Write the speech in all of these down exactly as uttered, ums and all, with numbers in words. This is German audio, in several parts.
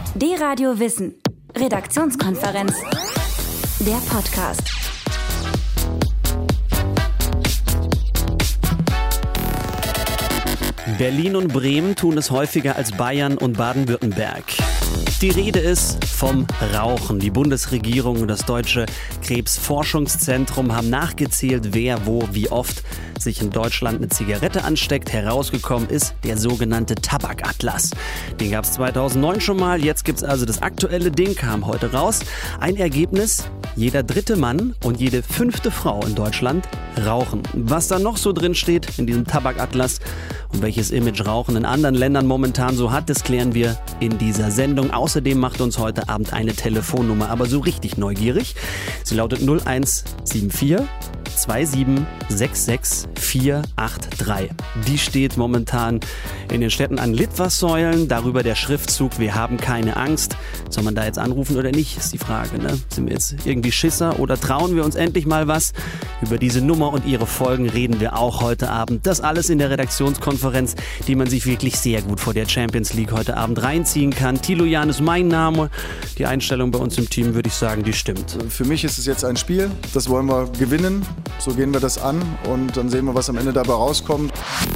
D-Radio Wissen. Redaktionskonferenz. Der Podcast. Berlin und Bremen tun es häufiger als Bayern und Baden-Württemberg. Die Rede ist vom Rauchen. Die Bundesregierung und das Deutsche Krebsforschungszentrum haben nachgezählt, wer, wo, wie oft sich in Deutschland eine Zigarette ansteckt. Herausgekommen ist der sogenannte Tabakatlas. Den gab es zweitausendneun schon mal. Jetzt gibt es also das aktuelle Ding, kam heute raus. Ein Ergebnis: jeder dritte Mann und jede fünfte Frau in Deutschland rauchen. Was da noch so drin steht in diesem Tabakatlas und welches Image Rauchen in anderen Ländern momentan so hat, das klären wir in dieser Sendung. Außerdem macht uns heute Abend eine Telefonnummer aber so richtig neugierig. Sie lautet null eins sieben vier zwei sieben sechs sechs vier acht drei. Die steht momentan in den Städten an Litfaßsäulen. Darüber der Schriftzug: Wir haben keine Angst. Soll man da jetzt anrufen oder nicht, ist die Frage, ne? Sind wir jetzt irgendwie Schisser oder trauen wir uns endlich mal was? Über diese Nummer und ihre Folgen reden wir auch heute Abend. Das alles in der Redaktionskonferenz, die man sich wirklich sehr gut vor der Champions League heute Abend reinziehen kann. Thilo Jahn ist mein Name. Die Einstellung bei uns im Team, würde ich sagen, die stimmt. Für mich ist es jetzt ein Spiel. Das wollen wir gewinnen. So gehen wir das an und dann sehen wir, was am Ende dabei rauskommt.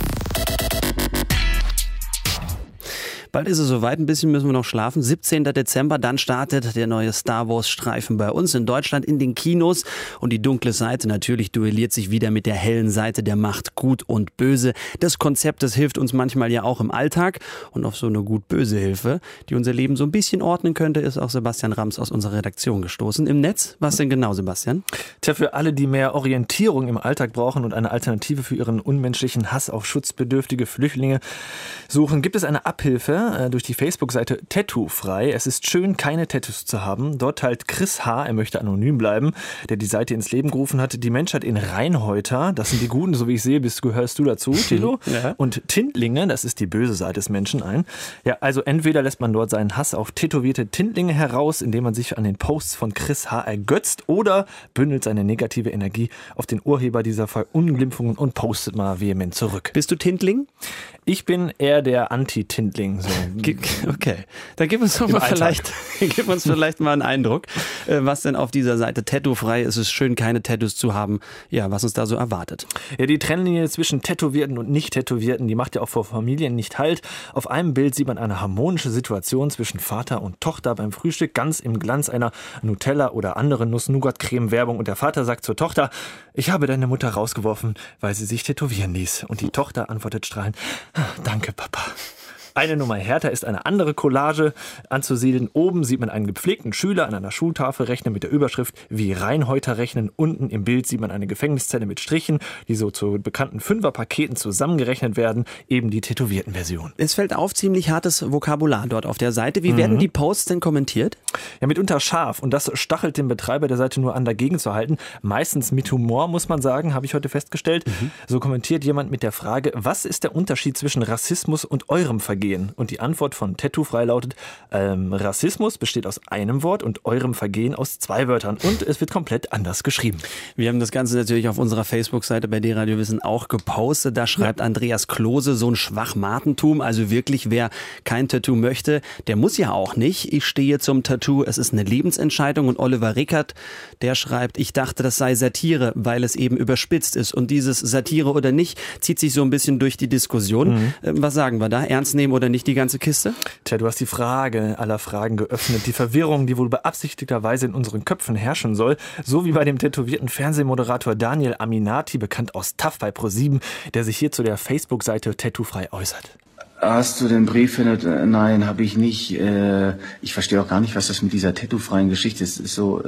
Bald ist es soweit, ein bisschen müssen wir noch schlafen. siebzehnten Dezember, dann startet der neue Star Wars Streifen bei uns in Deutschland in den Kinos. Und die dunkle Seite natürlich duelliert sich wieder mit der hellen Seite der Macht, Gut und Böse. Das Konzept, das hilft uns manchmal ja auch im Alltag. Und auf so eine gut-böse Hilfe, die unser Leben so ein bisschen ordnen könnte, ist auch Sebastian Rams aus unserer Redaktion gestoßen. Im Netz, was denn genau, Sebastian? Tja, für alle, die mehr Orientierung im Alltag brauchen und eine Alternative für ihren unmenschlichen Hass auf schutzbedürftige Flüchtlinge suchen, gibt es eine Abhilfe durch die Facebook-Seite Tattoo-frei. Es ist schön, keine Tattoos zu haben. Dort teilt Chris H., er möchte anonym bleiben, der die Seite ins Leben gerufen hat, die Menschheit in Reinhäuter, das sind die Guten, so wie ich sehe, bist, gehörst du dazu, Thilo, ja. Und Tintlinge, das ist die böse Seite des Menschen ein. Ja, also entweder lässt man dort seinen Hass auf tätowierte Tintlinge heraus, indem man sich an den Posts von Chris H. ergötzt, oder bündelt seine negative Energie auf den Urheber dieser Verunglimpfungen und postet mal vehement zurück. Bist du Tintling? Ich bin eher der Anti-Tintling. So. Okay, dann gib uns doch mal vielleicht, gib uns vielleicht mal einen Eindruck, was denn auf dieser Seite Tattoo-frei ist. Es ist schön, keine Tattoos zu haben. Ja, was uns da so erwartet. Ja, die Trennlinie zwischen Tätowierten und Nicht-Tätowierten, die macht ja auch vor Familien nicht Halt. Auf einem Bild sieht man eine harmonische Situation zwischen Vater und Tochter beim Frühstück, ganz im Glanz einer Nutella- oder anderen Nuss-Nougat-Creme-Werbung. Und der Vater sagt zur Tochter: Ich habe deine Mutter rausgeworfen, weil sie sich tätowieren ließ. Und die Tochter antwortet strahlend: Danke, Papa. Eine Nummer härter ist eine andere Collage anzusiedeln. Oben sieht man einen gepflegten Schüler an einer Schultafel rechnen mit der Überschrift "Wie Reinhäuter rechnen". Unten im Bild sieht man eine Gefängniszelle mit Strichen, die so zu bekannten Fünferpaketen zusammengerechnet werden. Eben die tätowierten Version. Es fällt auf, ziemlich hartes Vokabular dort auf der Seite. Wie mhm. werden die Posts denn kommentiert? Ja, mitunter scharf. Und das stachelt den Betreiber der Seite nur an, dagegen zu halten. Meistens mit Humor, muss man sagen, habe ich heute festgestellt. Mhm. So kommentiert jemand mit der Frage: Was ist der Unterschied zwischen Rassismus und eurem Vergehen? Und die Antwort von Tattoo-frei lautet: ähm, Rassismus besteht aus einem Wort und eurem Vergehen aus zwei Wörtern. Und es wird komplett anders geschrieben. Wir haben das Ganze natürlich auf unserer Facebook-Seite bei D-Radio Wissen auch gepostet. Da schreibt ja. Andreas Klose: So ein Schwachmatentum. Also wirklich, wer kein Tattoo möchte, der muss ja auch nicht. Ich stehe zum Tattoo. Es ist eine Lebensentscheidung. Und Oliver Rickert, der schreibt: Ich dachte, das sei Satire, weil es eben überspitzt ist. Und dieses Satire oder nicht zieht sich so ein bisschen durch die Diskussion. Mhm. Was sagen wir da? Ernst nehmen oder nicht die ganze Kiste? Tja, du hast die Frage aller Fragen geöffnet. Die Verwirrung, die wohl beabsichtigterweise in unseren Köpfen herrschen soll. So wie bei dem tätowierten Fernsehmoderator Daniel Aminati, bekannt aus T A F bei ProSieben, der sich hier zu der Facebook-Seite Tattoo-frei äußert. Hast du den Brief? Nein, habe ich nicht. Ich verstehe auch gar nicht, was das mit dieser tattoo-freien Geschichte ist. Das ist so,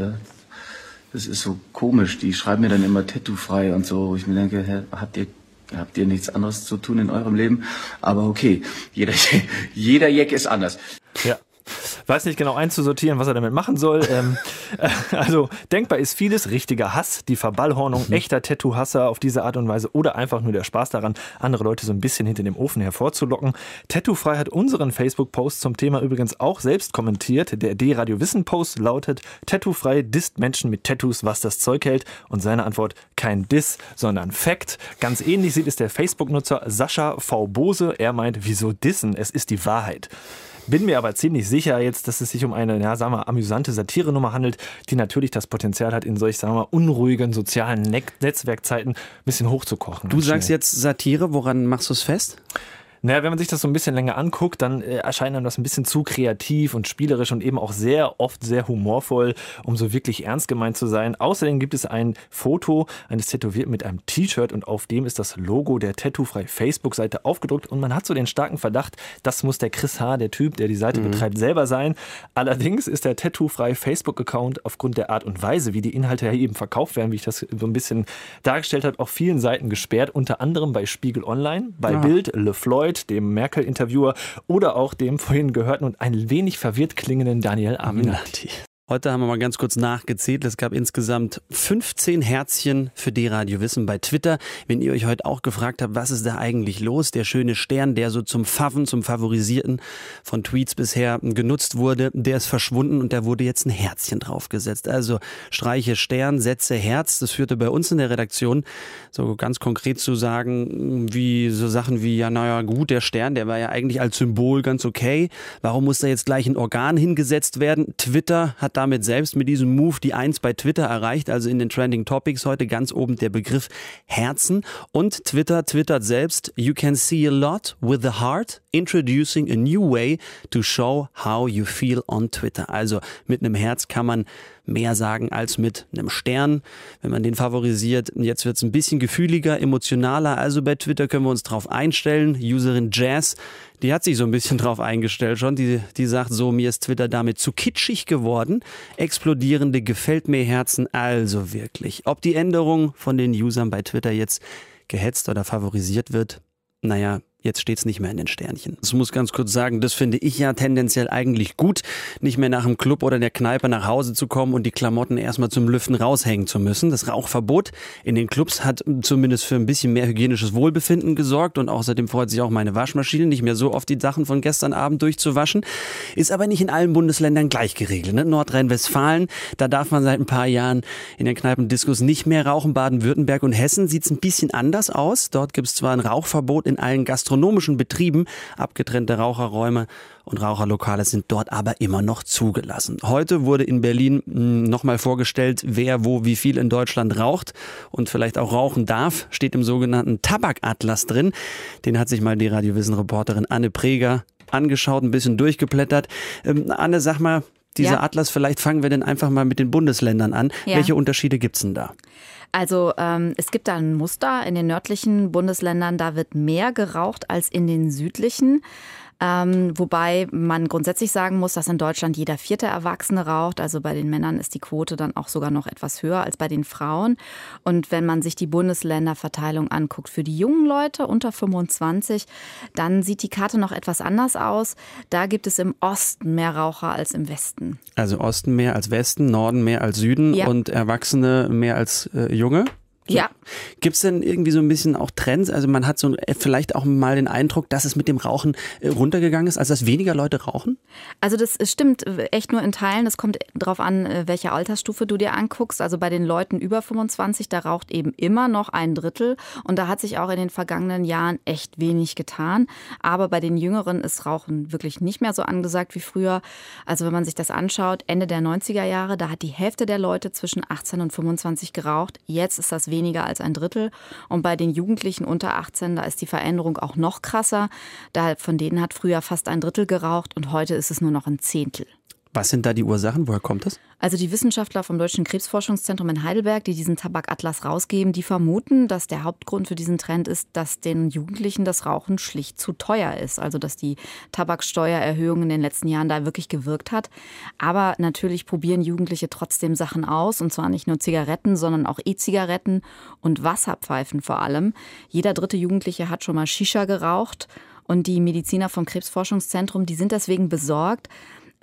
das ist so komisch. Die schreiben mir dann immer tattoo-frei und so. Wo ich mir denke, habt ihr Habt ihr nichts anderes zu tun in eurem Leben? Aber okay, jeder, jeder Jack ist anders. Ja. Weiß nicht genau einzusortieren, was er damit machen soll. Ähm, äh, also denkbar ist vieles: richtiger Hass, die Verballhornung, mhm. echter Tattoo-Hasser auf diese Art und Weise oder einfach nur der Spaß daran, andere Leute so ein bisschen hinter dem Ofen hervorzulocken. Tattoo-frei hat unseren Facebook-Post zum Thema übrigens auch selbst kommentiert. Der D-Radio-Wissen-Post lautet: Tattoo-frei disst Menschen mit Tattoos, was das Zeug hält. Und seine Antwort: kein Diss, sondern Fact. Ganz ähnlich sieht es der Facebook-Nutzer Sascha V. Bose. Er meint: wieso dissen? Es ist die Wahrheit. Bin mir aber ziemlich sicher jetzt, dass es sich um eine, ja, sagen wir, amüsante Satirenummer handelt, die natürlich das Potenzial hat, in solch, sagen wir, unruhigen sozialen Ne- Netzwerkzeiten ein bisschen hochzukochen. Du sagst Schnell. jetzt Satire, woran machst du es fest? Naja, wenn man sich das so ein bisschen länger anguckt, dann äh, erscheint einem das ein bisschen zu kreativ und spielerisch und eben auch sehr oft sehr humorvoll, um so wirklich ernst gemeint zu sein. Außerdem gibt es ein Foto eines Tätowierten mit einem T-Shirt und auf dem ist das Logo der Tattoo-frei Facebook-Seite aufgedruckt und man hat so den starken Verdacht, das muss der Chris H., der Typ, der die Seite mhm. betreibt, selber sein. Allerdings ist der Tattoo-frei Facebook-Account aufgrund der Art und Weise, wie die Inhalte eben verkauft werden, wie ich das so ein bisschen dargestellt habe, auf vielen Seiten gesperrt, unter anderem bei Spiegel Online, bei ja. Bild, Le Floyd, dem Merkel-Interviewer oder auch dem vorhin gehörten und ein wenig verwirrt klingenden Daniel Aminati. Heute haben wir mal ganz kurz nachgezählt. Es gab insgesamt fünfzehn Herzchen für D-Radio Wissen bei Twitter. Wenn ihr euch heute auch gefragt habt, was ist da eigentlich los? Der schöne Stern, der so zum Faven, zum Favorisierten von Tweets bisher genutzt wurde, der ist verschwunden und da wurde jetzt ein Herzchen draufgesetzt. Also streiche Stern, setze Herz. Das führte bei uns in der Redaktion so ganz konkret zu sagen, wie so Sachen wie, ja naja gut, der Stern, der war ja eigentlich als Symbol ganz okay. Warum muss da jetzt gleich ein Organ hingesetzt werden? Twitter hat damit selbst mit diesem Move die Eins bei Twitter erreicht, also in den Trending Topics heute ganz oben der Begriff Herzen. Und Twitter twittert selbst, you can see a lot with the heart, introducing a new way to show how you feel on Twitter. Also mit einem Herz kann man mehr sagen als mit einem Stern, wenn man den favorisiert. Jetzt wird es ein bisschen gefühliger, emotionaler, also bei Twitter können wir uns drauf einstellen. Userin Jazz, die hat sich so ein bisschen drauf eingestellt schon. Die, die sagt so, mir ist Twitter damit zu kitschig geworden. Explodierende gefällt mir Herzen, also wirklich. Ob die Änderung von den Usern bei Twitter jetzt gehetzt oder favorisiert wird, naja, jetzt steht es nicht mehr in den Sternchen. Ich muss ganz kurz sagen, das finde ich ja tendenziell eigentlich gut, nicht mehr nach dem Club oder der Kneipe nach Hause zu kommen und die Klamotten erstmal zum Lüften raushängen zu müssen. Das Rauchverbot in den Clubs hat zumindest für ein bisschen mehr hygienisches Wohlbefinden gesorgt und außerdem freut sich auch meine Waschmaschine, nicht mehr so oft die Sachen von gestern Abend durchzuwaschen. Ist aber nicht in allen Bundesländern gleich geregelt. Ne? Nordrhein-Westfalen, da darf man seit ein paar Jahren in den Kneipendiskos nicht mehr rauchen. Baden-Württemberg und Hessen sieht es ein bisschen anders aus. Dort gibt es zwar ein Rauchverbot in allen Gastronomien, gastronomischen Betrieben. Abgetrennte Raucherräume und Raucherlokale sind dort aber immer noch zugelassen. Heute wurde in Berlin nochmal vorgestellt, wer wo wie viel in Deutschland raucht und vielleicht auch rauchen darf. Steht im sogenannten Tabakatlas drin. Den hat sich mal die Radio-Wissen-Reporterin Anne Preger angeschaut, ein bisschen durchgeblättert. Ähm, Anne, sag mal, dieser ja. Atlas, vielleicht fangen wir denn einfach mal mit den Bundesländern an. Ja. Welche Unterschiede gibt's denn da? Also ähm, es gibt da ein Muster in den nördlichen Bundesländern, da wird mehr geraucht als in den südlichen. Ähm, wobei man grundsätzlich sagen muss, dass in Deutschland jeder vierte Erwachsene raucht. Also bei den Männern ist die Quote dann auch sogar noch etwas höher als bei den Frauen. Und wenn man sich die Bundesländerverteilung anguckt für die jungen Leute unter fünfundzwanzig, dann sieht die Karte noch etwas anders aus. Da gibt es im Osten mehr Raucher als im Westen. Also Osten mehr als Westen, Norden mehr als Süden ja. und Erwachsene mehr als äh, Junge? So. Ja. Gibt es denn irgendwie so ein bisschen auch Trends? Also man hat so vielleicht auch mal den Eindruck, dass es mit dem Rauchen runtergegangen ist, also dass weniger Leute rauchen? Also das stimmt echt nur in Teilen. Es kommt darauf an, welche Altersstufe du dir anguckst. Also bei den Leuten über fünfundzwanzig, da raucht eben immer noch ein Drittel. Und da hat sich auch in den vergangenen Jahren echt wenig getan. Aber bei den Jüngeren ist Rauchen wirklich nicht mehr so angesagt wie früher. Also wenn man sich das anschaut, Ende der neunziger Jahre, da hat die Hälfte der Leute zwischen achtzehn und fünfundzwanzig geraucht. Jetzt ist das weniger als ein Drittel. Und bei den Jugendlichen unter achtzehn, da ist die Veränderung auch noch krasser. Da, von denen hat früher fast ein Drittel geraucht und heute ist es nur noch ein Zehntel. Was sind da die Ursachen? Woher kommt das? Also die Wissenschaftler vom Deutschen Krebsforschungszentrum in Heidelberg, die diesen Tabakatlas rausgeben, die vermuten, dass der Hauptgrund für diesen Trend ist, dass den Jugendlichen das Rauchen schlicht zu teuer ist. Also dass die Tabaksteuererhöhung in den letzten Jahren da wirklich gewirkt hat. Aber natürlich probieren Jugendliche trotzdem Sachen aus. Und zwar nicht nur Zigaretten, sondern auch E-Zigaretten und Wasserpfeifen vor allem. Jeder dritte Jugendliche hat schon mal Shisha geraucht. Und die Mediziner vom Krebsforschungszentrum, die sind deswegen besorgt,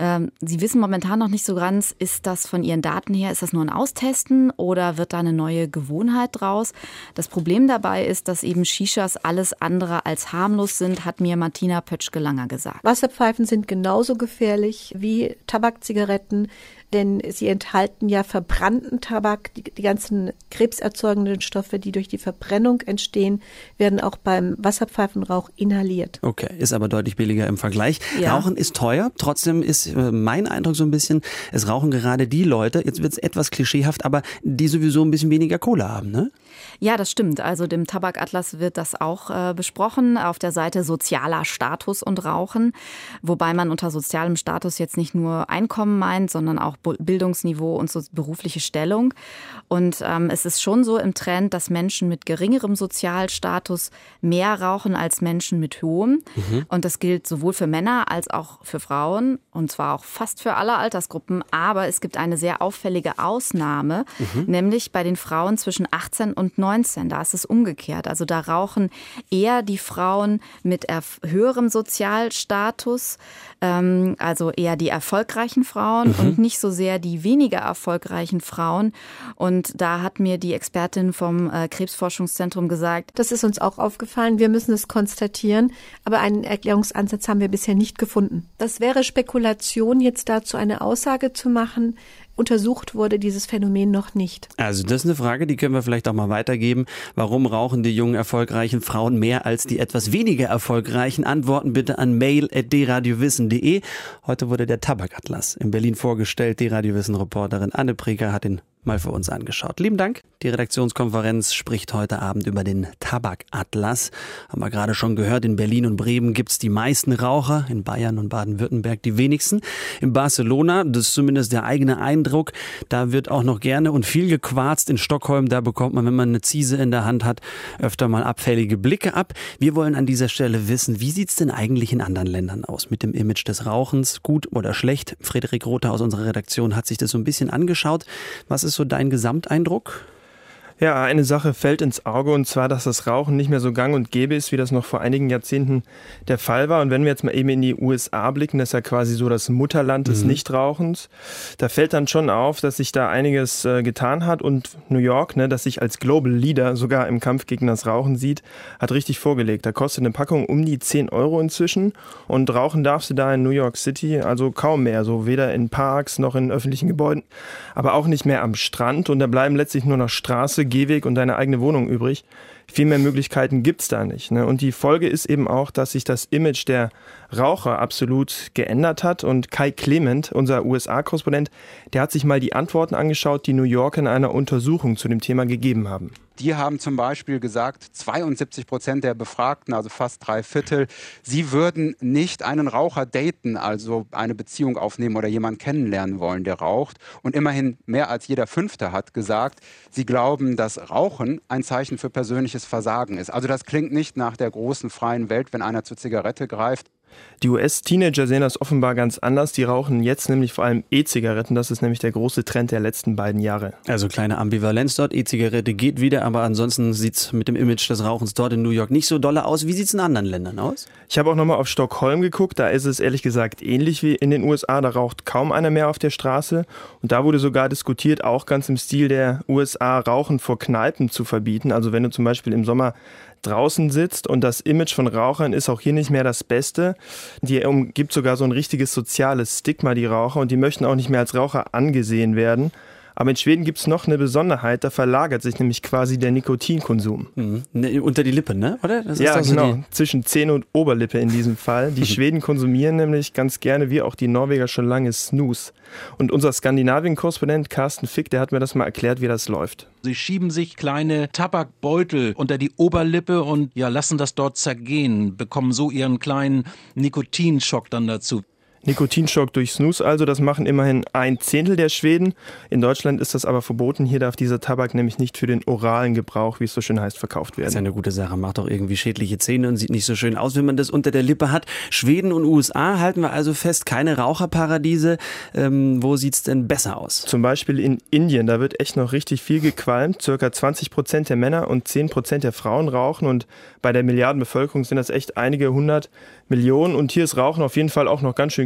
Ähm, Sie wissen momentan noch nicht so ganz, ist das von Ihren Daten her, ist das nur ein Austesten oder wird da eine neue Gewohnheit draus? Das Problem dabei ist, dass eben Shishas alles andere als harmlos sind, hat mir Martina Pötschke-Langer gesagt. Wasserpfeifen sind genauso gefährlich wie Tabakzigaretten, denn sie enthalten ja verbrannten Tabak. Die, die ganzen krebserzeugenden Stoffe, die durch die Verbrennung entstehen, werden auch beim Wasserpfeifenrauch inhaliert. Okay, ist aber deutlich billiger im Vergleich. Ja. Rauchen ist teuer. Trotzdem ist mein Eindruck so ein bisschen, es rauchen gerade die Leute, jetzt wird es etwas klischeehaft, aber die sowieso ein bisschen weniger Kohle haben, ne? Ja, das stimmt. Also dem Tabakatlas wird das auch äh, besprochen auf der Seite sozialer Status und Rauchen. Wobei man unter sozialem Status jetzt nicht nur Einkommen meint, sondern auch Bildungsniveau und so berufliche Stellung. Und ähm, es ist schon so im Trend, dass Menschen mit geringerem Sozialstatus mehr rauchen als Menschen mit hohem. Mhm. Und das gilt sowohl für Männer als auch für Frauen. Und zwar auch fast für alle Altersgruppen. Aber es gibt eine sehr auffällige Ausnahme, mhm. nämlich bei den Frauen zwischen achtzehn und neunzehn. Da ist es umgekehrt. Also da rauchen eher die Frauen mit höherem Sozialstatus, ähm, also eher die erfolgreichen Frauen mhm. und nicht so sehr die weniger erfolgreichen Frauen. Und da hat mir die Expertin vom äh, Krebsforschungszentrum gesagt, das ist uns auch aufgefallen. Wir müssen es konstatieren, aber einen Erklärungsansatz haben wir bisher nicht gefunden. Das wäre Spekulation, jetzt dazu eine Aussage zu machen. Untersucht wurde dieses Phänomen noch nicht. Also das ist eine Frage, die können wir vielleicht auch mal weitergeben. Warum rauchen die jungen, erfolgreichen Frauen mehr als die etwas weniger erfolgreichen? Antworten bitte an mail at d radio wissen punkt de. Heute wurde der Tabakatlas in Berlin vorgestellt. Die Radio-Wissen-Reporterin Anne Preker hat ihn mal für uns angeschaut. Lieben Dank. Die Redaktionskonferenz spricht heute Abend über den Tabakatlas. Haben wir gerade schon gehört, in Berlin und Bremen gibt es die meisten Raucher, in Bayern und Baden-Württemberg die wenigsten. In Barcelona, das ist zumindest der eigene Eindruck, da wird auch noch gerne und viel gequarzt. In Stockholm, da bekommt man, wenn man eine Ziese in der Hand hat, öfter mal abfällige Blicke ab. Wir wollen an dieser Stelle wissen, wie sieht es denn eigentlich in anderen Ländern aus mit dem Image des Rauchens? Gut oder schlecht? Frederik Rother aus unserer Redaktion hat sich das so ein bisschen angeschaut. Was ist so dein Gesamteindruck? Ja, eine Sache fällt ins Auge, und zwar, dass das Rauchen nicht mehr so gang und gäbe ist, wie das noch vor einigen Jahrzehnten der Fall war. Und wenn wir jetzt mal eben in die U S A blicken, das ist ja quasi so das Mutterland des mhm. Nichtrauchens, da fällt dann schon auf, dass sich da einiges äh, getan hat. Und New York, ne, das sich als Global Leader sogar im Kampf gegen das Rauchen sieht, hat richtig vorgelegt. Da kostet eine Packung um die zehn Euro inzwischen, und rauchen darfst du da in New York City also kaum mehr, so weder in Parks noch in öffentlichen Gebäuden, aber auch nicht mehr am Strand. Und da bleiben letztlich nur noch Straße, Gehweg und deine eigene Wohnung übrig. Viel mehr Möglichkeiten gibt's da nicht, ne? Und die Folge ist eben auch, dass sich das Image der Raucher absolut geändert hat. Und Kai Clement, unser U S A-Korrespondent, der hat sich mal die Antworten angeschaut, die New Yorker in einer Untersuchung zu dem Thema gegeben haben. Die haben zum Beispiel gesagt, zweiundsiebzig Prozent der Befragten, also fast drei Viertel, sie würden nicht einen Raucher daten, also eine Beziehung aufnehmen oder jemanden kennenlernen wollen, der raucht. Und immerhin mehr als jeder Fünfte hat gesagt, sie glauben, dass Rauchen ein Zeichen für persönliches Versagen ist. Also das klingt nicht nach der großen freien Welt, wenn einer zur Zigarette greift. Die U S-Teenager sehen das offenbar ganz anders. Die rauchen jetzt nämlich vor allem E-Zigaretten. Das ist nämlich der große Trend der letzten beiden Jahre. Also kleine Ambivalenz dort. E-Zigarette geht wieder, aber ansonsten sieht es mit dem Image des Rauchens dort in New York nicht so dolle aus. Wie sieht es in anderen Ländern aus? Ich habe auch nochmal auf Stockholm geguckt. Da ist es ehrlich gesagt ähnlich wie in den U S A. Da raucht kaum einer mehr auf der Straße. Und da wurde sogar diskutiert, auch ganz im Stil der U S A, Rauchen vor Kneipen zu verbieten. Also wenn du zum Beispiel im Sommer draußen sitzt, und das Image von Rauchern ist auch hier nicht mehr das Beste. Die umgibt sogar so ein richtiges soziales Stigma, die Raucher, und die möchten auch nicht mehr als Raucher angesehen werden. Aber in Schweden gibt es noch eine Besonderheit, da verlagert sich nämlich quasi der Nikotinkonsum. Mhm. Ne, unter die Lippe, ne? Oder? Das ist ja, so genau, die... zwischen Zähne und Oberlippe in diesem Fall. Die Schweden konsumieren nämlich ganz gerne, wie auch die Norweger, schon lange Snus. Und unser Skandinavien-Korrespondent Carsten Fick, der hat mir das mal erklärt, wie das läuft. Sie schieben sich kleine Tabakbeutel unter die Oberlippe und ja, lassen das dort zergehen, bekommen so ihren kleinen Nikotinschock dann dazu. Nikotinschock durch Snus also, das machen immerhin ein Zehntel der Schweden. In Deutschland ist das aber verboten. Hier darf dieser Tabak nämlich nicht für den oralen Gebrauch, wie es so schön heißt, verkauft werden. Das ist ja eine gute Sache. Macht auch irgendwie schädliche Zähne und sieht nicht so schön aus, wenn man das unter der Lippe hat. Schweden und U S A halten wir also fest, keine Raucherparadiese. Ähm, wo sieht's denn besser aus? Zum Beispiel in Indien, da wird echt noch richtig viel gequalmt. Circa zwanzig Prozent der Männer und zehn Prozent der Frauen rauchen, und bei der Milliardenbevölkerung sind das echt einige hundert Millionen. Und hier ist Rauchen auf jeden Fall auch noch ganz schön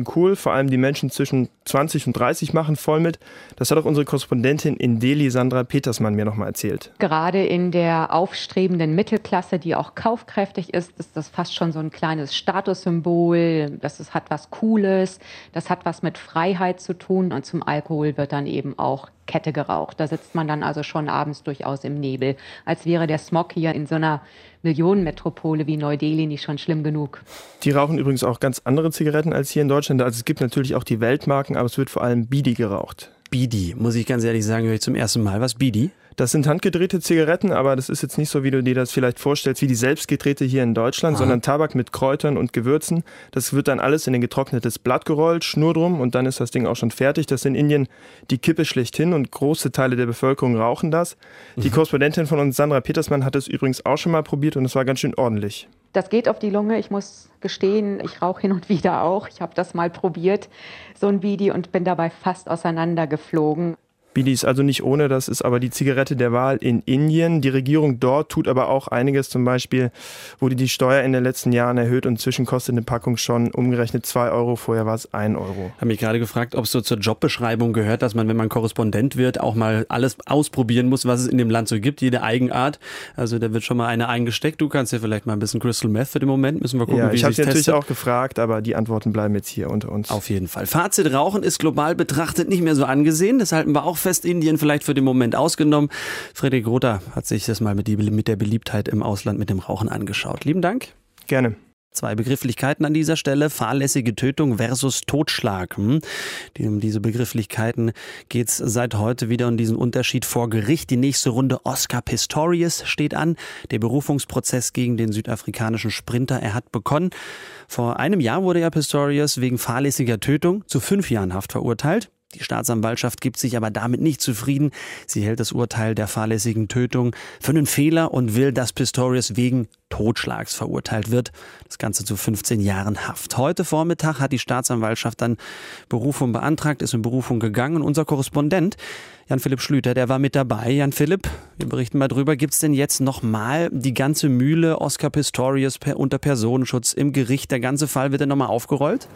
cool. Vor allem die Menschen zwischen zwanzig und dreißig machen voll mit. Das hat auch unsere Korrespondentin in Delhi, Sandra Petersmann, mir nochmal erzählt. Gerade in der aufstrebenden Mittelklasse, die auch kaufkräftig ist, ist das fast schon so ein kleines Statussymbol. Das ist, hat was Cooles, das hat was mit Freiheit zu tun. Und zum Alkohol wird dann eben auch Kette geraucht. Da sitzt man dann also schon abends durchaus im Nebel. Als wäre der Smog hier in so einer Millionenmetropole wie Neu-Delhi nicht schon schlimm genug. Die rauchen übrigens auch ganz andere Zigaretten als hier in Deutschland. Also es gibt natürlich auch die Weltmarken, aber es wird vor allem Bidi geraucht. Bidi, muss ich ganz ehrlich sagen, höre ich zum ersten Mal. Was Bidi? Das sind handgedrehte Zigaretten, aber das ist jetzt nicht so, wie du dir das vielleicht vorstellst, wie die selbstgedrehte hier in Deutschland, Aha. sondern Tabak mit Kräutern und Gewürzen. Das wird dann alles in ein getrocknetes Blatt gerollt, Schnur drum und dann ist das Ding auch schon fertig. Das ist in Indien die Kippe schlechthin und große Teile der Bevölkerung rauchen das. Die mhm. Korrespondentin von uns, Sandra Petersmann, hat es übrigens auch schon mal probiert und es war ganz schön ordentlich. Das geht auf die Lunge. Ich muss gestehen, ich rauche hin und wieder auch. Ich habe das mal probiert, so ein Bidi, und bin dabei fast auseinandergeflogen. Bidi ist also nicht ohne, das ist aber die Zigarette der Wahl in Indien. Die Regierung dort tut aber auch einiges, zum Beispiel wurde die Steuer in den letzten Jahren erhöht und inzwischen kostet eine Packung schon umgerechnet zwei Euro, vorher war es ein Euro. Ich habe mich gerade gefragt, ob es so zur Jobbeschreibung gehört, dass man, wenn man Korrespondent wird, auch mal alles ausprobieren muss, was es in dem Land so gibt, jede Eigenart. Also da wird schon mal eine eingesteckt. Du kannst ja vielleicht mal ein bisschen Crystal Meth für den Moment, müssen wir gucken, ja, wie ich habe sich natürlich auch gefragt, aber die Antworten bleiben jetzt hier unter uns. Auf jeden Fall. Fazit: Rauchen ist global betrachtet nicht mehr so angesehen, das halten wir auch fest. Indien vielleicht für den Moment ausgenommen. Friedrich Rother hat sich das mal mit, die, mit der Beliebtheit im Ausland mit dem Rauchen angeschaut. Lieben Dank. Gerne. Zwei Begrifflichkeiten an dieser Stelle: fahrlässige Tötung versus Totschlag. Um diese Begrifflichkeiten geht es seit heute wieder um diesen Unterschied vor Gericht. Die nächste Runde Oscar Pistorius steht an. Der Berufungsprozess gegen den südafrikanischen Sprinter, er hat begonnen. Vor einem Jahr wurde ja Pistorius wegen fahrlässiger Tötung zu fünf Jahren Haft verurteilt. Die Staatsanwaltschaft gibt sich aber damit nicht zufrieden. Sie hält das Urteil der fahrlässigen Tötung für einen Fehler und will, dass Pistorius wegen Totschlags verurteilt wird. Das Ganze zu fünfzehn Jahren Haft. Heute Vormittag hat die Staatsanwaltschaft dann Berufung beantragt, ist in Berufung gegangen. Und unser Korrespondent Jan-Philipp Schlüter, der war mit dabei. Jan-Philipp, wir berichten mal drüber. Gibt es denn jetzt nochmal die ganze Mühle Oscar Pistorius per, unter Personenschutz im Gericht? Der ganze Fall wird dann nochmal aufgerollt?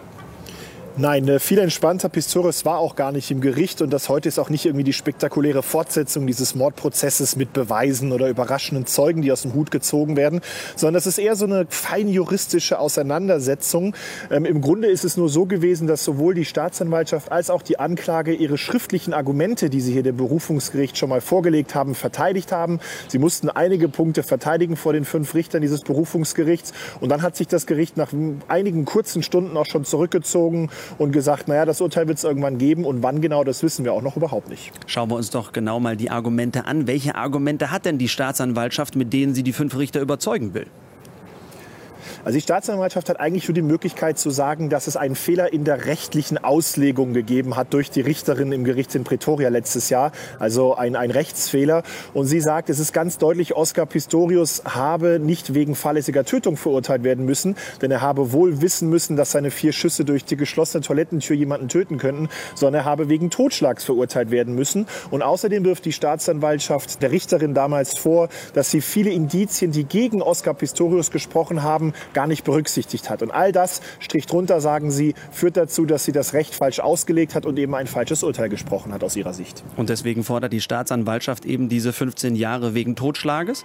Nein, viel entspannter. Pistorius war auch gar nicht im Gericht und das heute ist auch nicht irgendwie die spektakuläre Fortsetzung dieses Mordprozesses mit Beweisen oder überraschenden Zeugen, die aus dem Hut gezogen werden, sondern das ist eher so eine fein juristische Auseinandersetzung. Ähm, Im Grunde ist es nur so gewesen, dass sowohl die Staatsanwaltschaft als auch die Anklage ihre schriftlichen Argumente, die sie hier dem Berufungsgericht schon mal vorgelegt haben, verteidigt haben. Sie mussten einige Punkte verteidigen vor den fünf Richtern dieses Berufungsgerichts und dann hat sich das Gericht nach einigen kurzen Stunden auch schon zurückgezogen und gesagt, naja, das Urteil wird es irgendwann geben und wann genau, das wissen wir auch noch überhaupt nicht. Schauen wir uns doch genau mal die Argumente an. Welche Argumente hat denn die Staatsanwaltschaft, mit denen sie die fünf Richter überzeugen will? Also die Staatsanwaltschaft hat eigentlich nur die Möglichkeit zu sagen, dass es einen Fehler in der rechtlichen Auslegung gegeben hat durch die Richterin im Gericht in Pretoria letztes Jahr. Also ein, ein Rechtsfehler. Und sie sagt, es ist ganz deutlich, Oscar Pistorius habe nicht wegen fahrlässiger Tötung verurteilt werden müssen, denn er habe wohl wissen müssen, dass seine vier Schüsse durch die geschlossene Toilettentür jemanden töten könnten, sondern er habe wegen Totschlags verurteilt werden müssen. Und außerdem wirft die Staatsanwaltschaft der Richterin damals vor, dass sie viele Indizien, die gegen Oscar Pistorius gesprochen haben, gar nicht berücksichtigt hat. Und all das, Strich drunter, sagen sie, führt dazu, dass sie das Recht falsch ausgelegt hat und eben ein falsches Urteil gesprochen hat aus ihrer Sicht. Und deswegen fordert die Staatsanwaltschaft eben diese fünfzehn Jahre wegen Totschlages?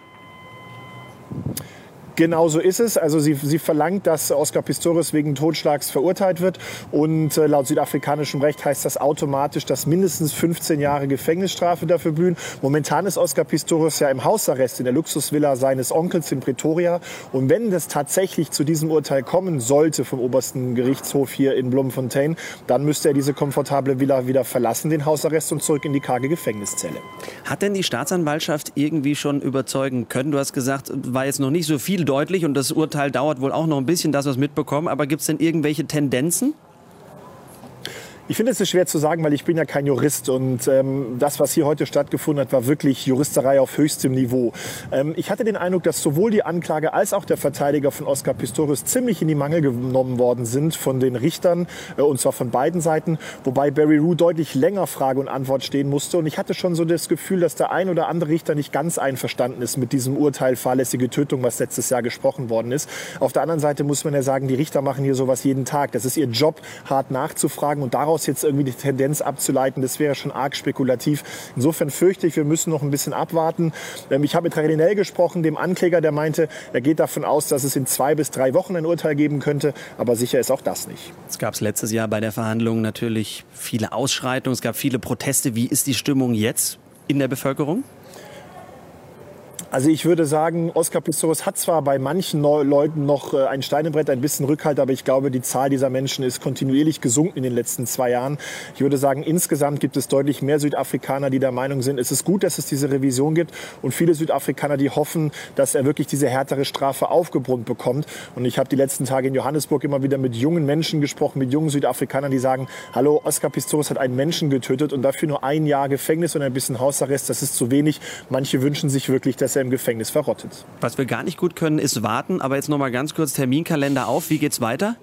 Genau so ist es. Also sie, sie verlangt, dass Oscar Pistorius wegen Totschlags verurteilt wird. Und äh, laut südafrikanischem Recht heißt das automatisch, dass mindestens fünfzehn Jahre Gefängnisstrafe dafür blühen. Momentan ist Oscar Pistorius ja im Hausarrest in der Luxusvilla seines Onkels in Pretoria. Und wenn es tatsächlich zu diesem Urteil kommen sollte vom obersten Gerichtshof hier in Bloemfontein, dann müsste er diese komfortable Villa wieder verlassen, den Hausarrest, und zurück in die karge Gefängniszelle. Hat denn die Staatsanwaltschaft irgendwie schon überzeugen können? Du hast gesagt, war jetzt noch nicht so viel deutlich und das Urteil dauert wohl auch noch ein bisschen, das wir mitbekommen. Aber gibt es denn irgendwelche Tendenzen? Ich finde, es ist schwer zu sagen, weil ich bin ja kein Jurist und ähm, das, was hier heute stattgefunden hat, war wirklich Juristerei auf höchstem Niveau. Ähm, ich hatte den Eindruck, dass sowohl die Anklage als auch der Verteidiger von Oscar Pistorius ziemlich in die Mangel genommen worden sind von den Richtern äh, und zwar von beiden Seiten, wobei Barry Roux deutlich länger Frage und Antwort stehen musste und ich hatte schon so das Gefühl, dass der ein oder andere Richter nicht ganz einverstanden ist mit diesem Urteil fahrlässige Tötung, was letztes Jahr gesprochen worden ist. Auf der anderen Seite muss man ja sagen, die Richter machen hier sowas jeden Tag. Das ist ihr Job, hart nachzufragen und daraus jetzt irgendwie die Tendenz abzuleiten, das wäre schon arg spekulativ. Insofern fürchte ich, wir müssen noch ein bisschen abwarten. Ich habe mit Redinell gesprochen, dem Ankläger, der meinte, er geht davon aus, dass es in zwei bis drei Wochen ein Urteil geben könnte, aber sicher ist auch das nicht. Es gab letztes Jahr bei der Verhandlung natürlich viele Ausschreitungen, es gab viele Proteste. Wie ist die Stimmung jetzt in der Bevölkerung? Also ich würde sagen, Oscar Pistorius hat zwar bei manchen Leuten noch ein Stein im Brett, ein bisschen Rückhalt, aber ich glaube, die Zahl dieser Menschen ist kontinuierlich gesunken in den letzten zwei Jahren. Ich würde sagen, insgesamt gibt es deutlich mehr Südafrikaner, die der Meinung sind, es ist gut, dass es diese Revision gibt und viele Südafrikaner, die hoffen, dass er wirklich diese härtere Strafe aufgebrummt bekommt. Und ich habe die letzten Tage in Johannesburg immer wieder mit jungen Menschen gesprochen, mit jungen Südafrikanern, die sagen, hallo, Oscar Pistorius hat einen Menschen getötet und dafür nur ein Jahr Gefängnis und ein bisschen Hausarrest, das ist zu wenig. Manche wünschen sich wirklich, dass er im Gefängnis verrottet. Was wir gar nicht gut können, ist warten. Aber jetzt noch mal ganz kurz Terminkalender auf. Wie geht's weiter?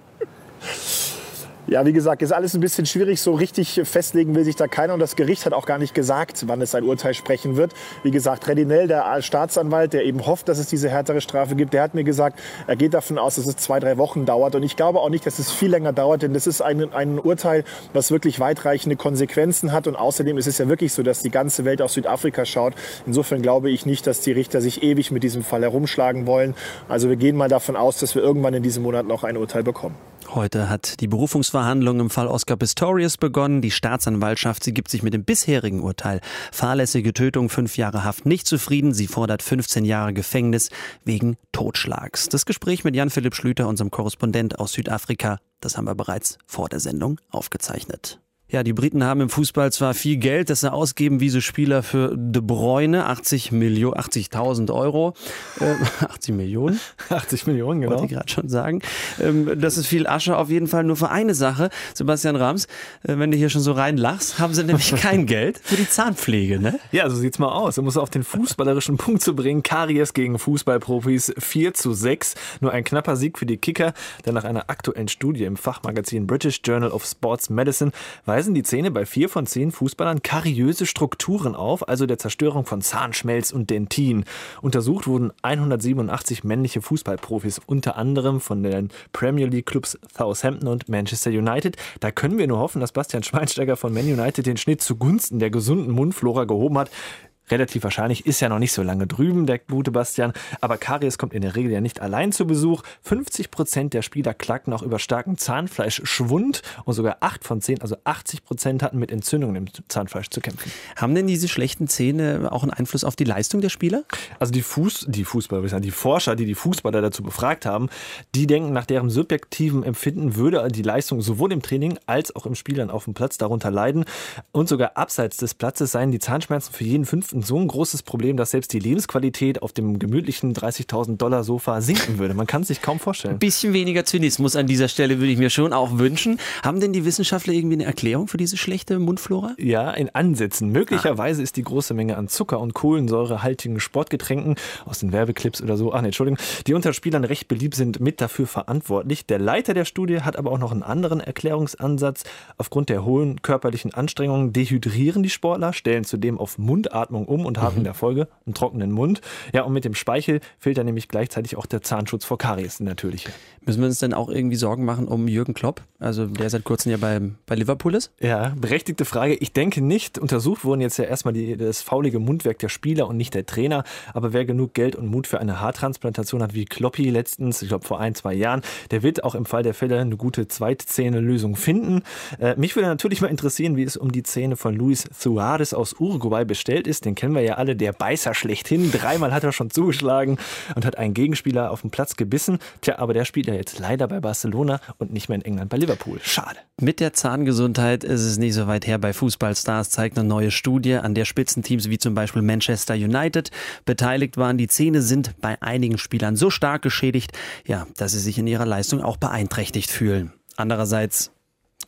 Ja, wie gesagt, ist alles ein bisschen schwierig. So richtig festlegen will sich da keiner. Und das Gericht hat auch gar nicht gesagt, wann es ein Urteil sprechen wird. Wie gesagt, Redinell, der Staatsanwalt, der eben hofft, dass es diese härtere Strafe gibt, der hat mir gesagt, er geht davon aus, dass es zwei, drei Wochen dauert. Und ich glaube auch nicht, dass es viel länger dauert, denn das ist ein, ein Urteil, was wirklich weitreichende Konsequenzen hat. Und außerdem ist es ja wirklich so, dass die ganze Welt auf Südafrika schaut. Insofern glaube ich nicht, dass die Richter sich ewig mit diesem Fall herumschlagen wollen. Also wir gehen mal davon aus, dass wir irgendwann in diesem Monat noch ein Urteil bekommen. Heute hat die Berufungsverhandlung im Fall Oscar Pistorius begonnen. Die Staatsanwaltschaft, sie gibt sich mit dem bisherigen Urteil fahrlässige Tötung, fünf Jahre Haft nicht zufrieden. Sie fordert fünfzehn Jahre Gefängnis wegen Totschlags. Das Gespräch mit Jan-Philipp Schlüter, unserem Korrespondent aus Südafrika, das haben wir bereits vor der Sendung aufgezeichnet. Ja, die Briten haben im Fußball zwar viel Geld, das sie ausgeben wie so Spieler für De Bruyne, achtzig Millionen, achtzigtausend Euro, äh, achtzig Millionen, achtzig Millionen, genau. Wollte ich gerade schon sagen. Ähm, das ist viel Asche, auf jeden Fall nur für eine Sache. Sebastian Rams, äh, wenn du hier schon so reinlachst, haben sie nämlich kein Geld für die Zahnpflege, ne? Ja, so sieht's mal aus. Um es auf den fußballerischen Punkt zu bringen, Karies gegen Fußballprofis vier zu sechs. Nur ein knapper Sieg für die Kicker, denn nach einer aktuellen Studie im Fachmagazin British Journal of Sports Medicine weisen die Zähne bei vier von zehn Fußballern kariöse Strukturen auf, also der Zerstörung von Zahnschmelz und Dentin. Untersucht wurden hundertsiebenundachtzig männliche Fußballprofis, unter anderem von den Premier League Clubs Southampton und Manchester United. Da können wir nur hoffen, dass Bastian Schweinsteiger von Man United den Schnitt zugunsten der gesunden Mundflora gehoben hat. Relativ wahrscheinlich, ist ja noch nicht so lange drüben, der gute Bastian. Aber Karies kommt in der Regel ja nicht allein zu Besuch. fünfzig Prozent der Spieler klagten auch über starken Zahnfleischschwund und sogar acht von zehn, also achtzig Prozent hatten mit Entzündungen im Zahnfleisch zu kämpfen. Haben denn diese schlechten Zähne auch einen Einfluss auf die Leistung der Spieler? Also die Fuß, die Fußballer, die Forscher, die die Fußballer dazu befragt haben, die denken, nach deren subjektivem Empfinden würde die Leistung sowohl im Training als auch im Spiel dann auf dem Platz darunter leiden. Und sogar abseits des Platzes seien die Zahnschmerzen für jeden fünften so ein großes Problem, dass selbst die Lebensqualität auf dem gemütlichen dreißigtausend Dollar Sofa sinken würde. Man kann es sich kaum vorstellen. Ein bisschen weniger Zynismus an dieser Stelle würde ich mir schon auch wünschen. Haben denn die Wissenschaftler irgendwie eine Erklärung für diese schlechte Mundflora? Ja, in Ansätzen. Möglicherweise ah. ist die große Menge an Zucker- und kohlensäurehaltigen Sportgetränken aus den Werbeclips oder so, ach nee, Entschuldigung, die unter Spielern recht beliebt sind, mit dafür verantwortlich. Der Leiter der Studie hat aber auch noch einen anderen Erklärungsansatz. Aufgrund der hohen körperlichen Anstrengungen dehydrieren die Sportler, stellen zudem auf Mundatmung um und haben mhm. in der Folge einen trockenen Mund. Ja, und mit dem Speichel fehlt dann nämlich gleichzeitig auch der Zahnschutz vor Karies, der natürliche. Müssen wir uns denn auch irgendwie Sorgen machen um Jürgen Klopp, also der seit kurzem ja bei, bei Liverpool ist? Ja, berechtigte Frage. Ich denke nicht. Untersucht wurden jetzt ja erstmal die, das faulige Mundwerk der Spieler und nicht der Trainer. Aber wer genug Geld und Mut für eine Haartransplantation hat, wie Kloppi letztens, ich glaube vor ein, zwei Jahren, der wird auch im Fall der Fälle eine gute Zweitzähne-Lösung finden. Äh, mich würde natürlich mal interessieren, wie es um die Zähne von Luis Suárez aus Uruguay bestellt ist. Den kennen wir ja alle, der Beißer schlechthin. Dreimal hat er schon zugeschlagen und hat einen Gegenspieler auf dem Platz gebissen. Tja, aber der spielt ja jetzt leider bei Barcelona und nicht mehr in England bei Liverpool. Schade. Mit der Zahngesundheit ist es nicht so weit her. Bei Fußballstars zeigt eine neue Studie, an der Spitzenteams wie zum Beispiel Manchester United beteiligt waren. Die Zähne sind bei einigen Spielern so stark geschädigt, ja, dass sie sich in ihrer Leistung auch beeinträchtigt fühlen. Andererseits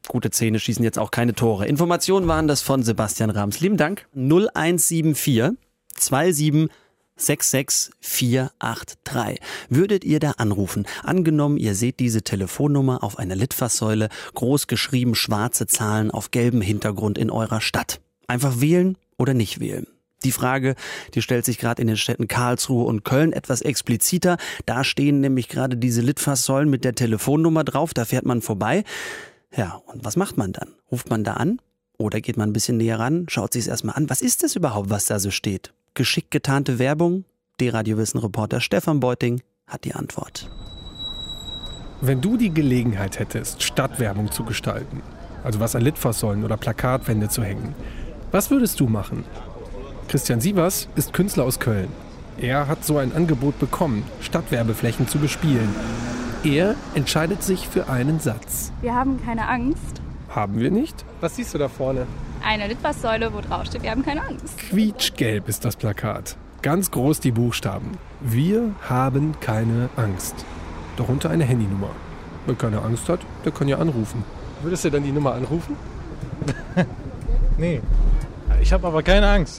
Gute Zähne schießen jetzt auch keine Tore. Informationen waren das von Sebastian Rams. Lieben Dank. null eins sieben vier zwei sieben sechs sechs vier acht drei. Würdet ihr da anrufen? Angenommen, ihr seht diese Telefonnummer auf einer Litfaßsäule, groß geschrieben schwarze Zahlen auf gelbem Hintergrund in eurer Stadt. Einfach wählen oder nicht wählen? Die Frage, die stellt sich gerade in den Städten Karlsruhe und Köln etwas expliziter. Da stehen nämlich gerade diese Litfaßsäulen mit der Telefonnummer drauf, da fährt man vorbei. Ja, und was macht man dann? Ruft man da an? Oder geht man ein bisschen näher ran, schaut sich es erstmal an. Was ist das überhaupt, was da so steht? Geschickt getarnte Werbung? Der Radiowissen-Reporter Stefan Beuting hat die Antwort. Wenn du die Gelegenheit hättest, Stadtwerbung zu gestalten, also was an Litfaßsäulen oder Plakatwände zu hängen, was würdest du machen? Christian Sievers ist Künstler aus Köln. Er hat so ein Angebot bekommen, Stadtwerbeflächen zu bespielen. Er entscheidet sich für einen Satz. Wir haben keine Angst. Haben wir nicht? Was siehst du da vorne? Eine Litfaßsäule, wo drauf steht, wir haben keine Angst. Quietschgelb ist das Plakat. Ganz groß die Buchstaben. Wir haben keine Angst. Darunter eine Handynummer. Wer keine Angst hat, der kann ja anrufen. Würdest du dann die Nummer anrufen? Nee. Ich habe aber keine Angst.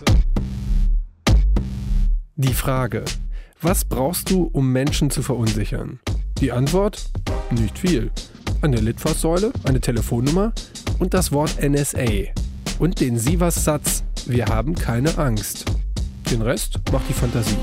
Die Frage: Was brauchst du, um Menschen zu verunsichern? Die Antwort? Nicht viel. Eine Litfaßsäule, eine Telefonnummer und das Wort N S A. Und den Sievers-Satz: Wir haben keine Angst. Den Rest macht die Fantasie.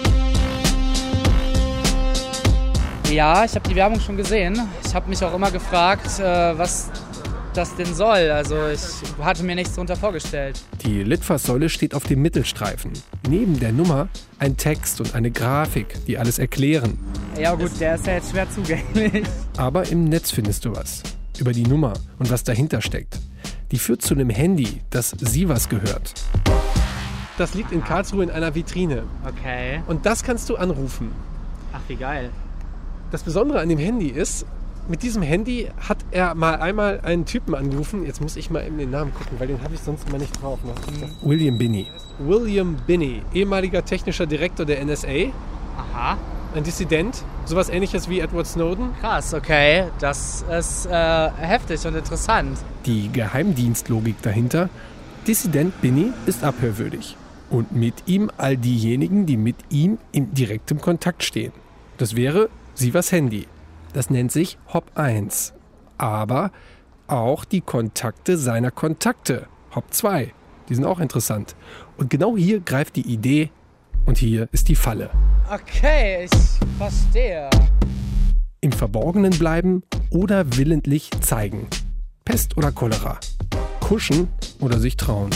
Ja, ich habe die Werbung schon gesehen. Ich habe mich auch immer gefragt, äh, was das denn soll. Also ich hatte mir nichts darunter vorgestellt. Die Litfaßsäule steht auf dem Mittelstreifen. Neben der Nummer ein Text und eine Grafik, die alles erklären. Ja gut, der ist ja jetzt schwer zugänglich. Aber im Netz findest du was. Über die Nummer und was dahinter steckt. Die führt zu einem Handy, das Sievers gehört. Das liegt in Karlsruhe in einer Vitrine. Okay. Und das kannst du anrufen. Ach, wie geil. Das Besondere an dem Handy ist, mit diesem Handy hat er mal einmal einen Typen angerufen. Jetzt muss ich mal eben den Namen gucken, weil den habe ich sonst immer nicht drauf. William Binney. William Binney, ehemaliger technischer Direktor der N S A. Aha. Ein Dissident, sowas Ähnliches wie Edward Snowden. Krass, okay. Das ist äh, heftig und interessant. Die Geheimdienstlogik dahinter: Dissident Binney ist abhörwürdig. Und mit ihm all diejenigen, die mit ihm in direktem Kontakt stehen. Das wäre Sievers Handy. Das nennt sich Hop eins. Aber auch die Kontakte seiner Kontakte, Hop zwei. Die sind auch interessant. Und genau hier greift die Idee und hier ist die Falle. Okay, ich verstehe. Im Verborgenen bleiben oder willentlich zeigen. Pest oder Cholera. Kuschen oder sich trauen.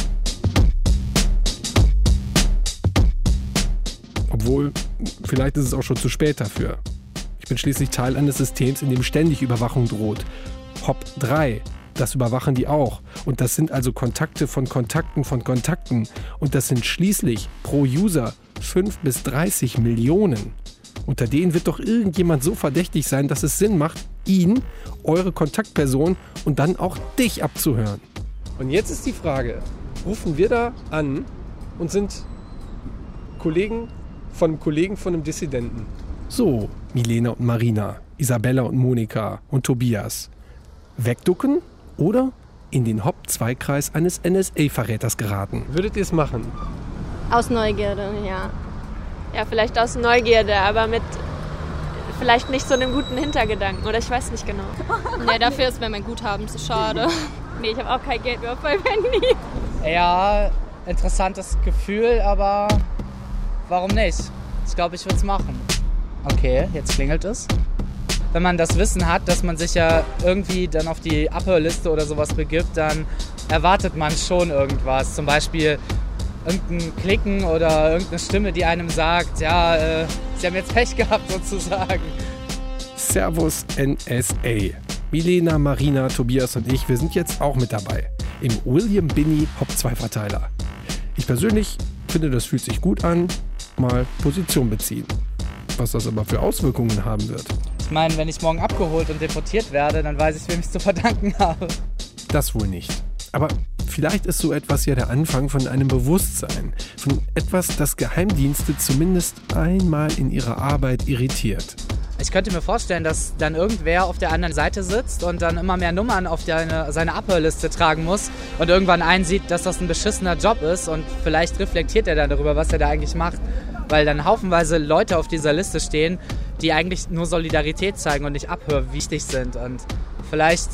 Obwohl, vielleicht ist es auch schon zu spät dafür. Ich bin schließlich Teil eines Systems, in dem ständig Überwachung droht. Hop drei, das überwachen die auch. Und das sind also Kontakte von Kontakten von Kontakten. Und das sind schließlich pro User fünf bis dreißig Millionen. Unter denen wird doch irgendjemand so verdächtig sein, dass es Sinn macht, ihn, eure Kontaktperson und dann auch dich abzuhören. Und jetzt ist die Frage, rufen wir da an und sind Kollegen von Kollegen von einem Dissidenten? So, Milena und Marina, Isabella und Monika und Tobias. Wegducken oder in den Hop zwei Kreis eines N S A-Verräters geraten? Würdet ihr es machen? Aus Neugierde, ja. Ja, vielleicht aus Neugierde, aber mit vielleicht nicht so einem guten Hintergedanken. Oder ich weiß nicht genau. Nee, dafür ist mir mein Guthaben zu schade. Nee, ich habe auch kein Geld mehr auf meinem Handy. Ja, interessantes Gefühl, aber warum nicht? Ich glaube, ich würde es machen. Okay, jetzt klingelt es. Wenn man das Wissen hat, dass man sich ja irgendwie dann auf die Abhörliste oder sowas begibt, dann erwartet man schon irgendwas. Zum Beispiel irgendein Klicken oder irgendeine Stimme, die einem sagt, ja, äh, Sie haben jetzt Pech gehabt sozusagen. Servus N S A. Milena, Marina, Tobias und ich, wir sind jetzt auch mit dabei. Im William Binney Hop zwei Verteiler. Ich persönlich finde, das fühlt sich gut an. Mal Position beziehen. Was das aber für Auswirkungen haben wird. Ich meine, wenn ich morgen abgeholt und deportiert werde, dann weiß ich, wem ich zu verdanken habe. Das wohl nicht. Aber vielleicht ist so etwas ja der Anfang von einem Bewusstsein. Von etwas, das Geheimdienste zumindest einmal in ihrer Arbeit irritiert. Ich könnte mir vorstellen, dass dann irgendwer auf der anderen Seite sitzt und dann immer mehr Nummern auf deine, seine Abhörliste tragen muss und irgendwann einsieht, dass das ein beschissener Job ist und vielleicht reflektiert er dann darüber, was er da eigentlich macht, weil dann haufenweise Leute auf dieser Liste stehen, die eigentlich nur Solidarität zeigen und nicht abhörwichtig sind und vielleicht